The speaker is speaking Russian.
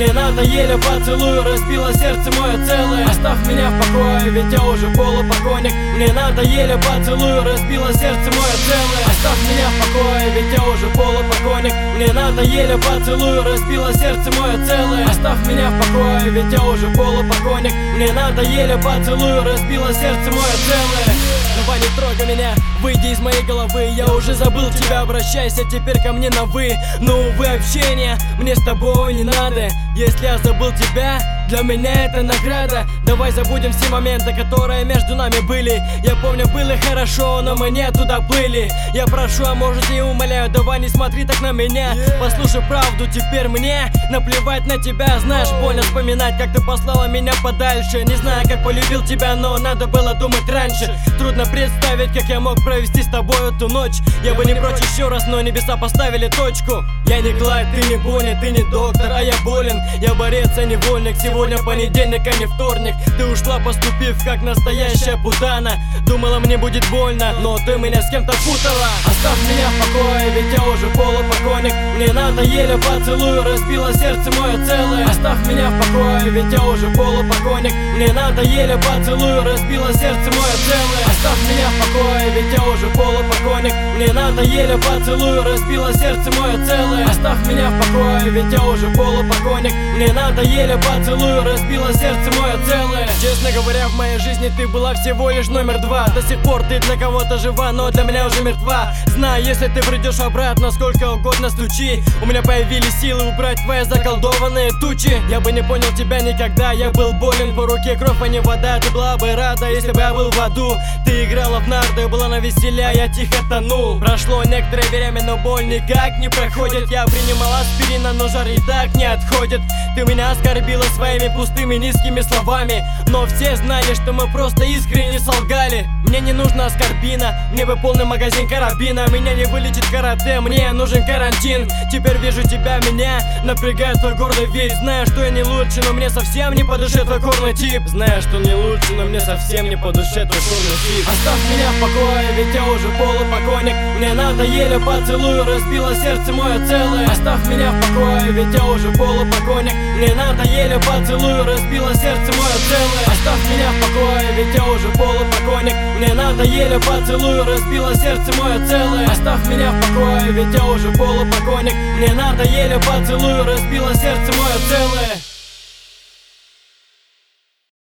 Мне надоели поцелуи, разбило сердце мое целое. Оставь меня в покое, ведь я уже полупокойник. Мне надоели поцелуи, разбило сердце мое целое. Оставь меня в покое, ведь я уже полупокойник. Мне надоели поцелуи, разбило сердце мое целое. Оставь меня в покое, ведь я уже полупокойник. Мне надоели поцелуи, разбило сердце мое целое. Давай не трогай меня, выйди из моей головы. Я уже забыл тебя, обращайся теперь ко мне на вы. Но увы, общение мне с тобой не надо. Если я забыл тебя, для меня это награда. Давай забудем все моменты, которые между нами были. Я помню, было хорошо, но мы не туда плыли. Я прошу, а может и умоляю, давай не смотри так на меня. Послушай правду, теперь мне наплевать на тебя. Знаешь, больно вспоминать, как ты послала меня подальше. Не знаю, как полюбил тебя, но надо было думать раньше. Трудно представить, как я мог провести с тобой эту ночь. Я бы не прочь еще раз, но небеса поставили точку. Я не Клайд, ты не Бонни, ты не доктор, а я болен. Я борец, а не вольник. Сегодня понедельник, а не вторник. Ты ушла, поступив как настоящая путана. Думала, мне будет больно, но ты меня с кем-то путала. Оставь меня в покое, ведь я уже полупокойник. Мне надоели поцелуи, разбило сердце мое целое. Оставь меня в покое, ведь я уже полупокойник. Мне надоели поцелуи, разбило сердце мое целое. Оставь меня в покое, ведь я уже полупокойник. Мне надоели поцелуи, разбило сердце мое целое. Оставь меня в покое, ведь я уже полупокойник. Мне надоели поцелуи, разбило сердце мое целое. Честно говоря, в моей жизни ты была всего лишь номер 2. До сих пор ты для кого-то жива, но для меня уже мертва. Знаю, если ты придешь обратно, сколько угодно стучи. У меня появились силы убрать твои заколдованные тучи. Я бы не понял тебя никогда, я был болен. По руке кровь, а не вода. Ты была бы рада, если бы я был в аду. Ты играла в нарды, была на веселе, а я тихо тонул. Прошло некоторое время, но боль никак не проходит. Я принимал аспирина, но жар и так не отходит. Ты меня оскорбила своими пустыми низкими словами, но все знали, что мы просто искренне солгали. Мне не нужна аскорбина, мне бы полный магазин карабина. Меня не вылечит карате, мне нужен карантин. Теперь вижу тебя, меня напрягает твой гордый вид. Знаю, что я не лучше, но мне совсем не по душе твой горный тип. Знаю, что не лучше, но мне совсем не по душе твой горный тип. Оставь меня в покое, ведь я уже полупокойник. Мне надоели поцелуи, разбило сердце мое целое. Оставь меня в покое, ведь я уже полупокойник. Мне надоели поцелуи, разбило сердце мое целое. Оставь меня в покое, ведь я уже полупокойник. Мне надоели поцелуи, разбило сердце мое целое. Оставь меня в покое, ведь я уже полупокойник. Мне надоели поцелуи, разбило сердце мое целое.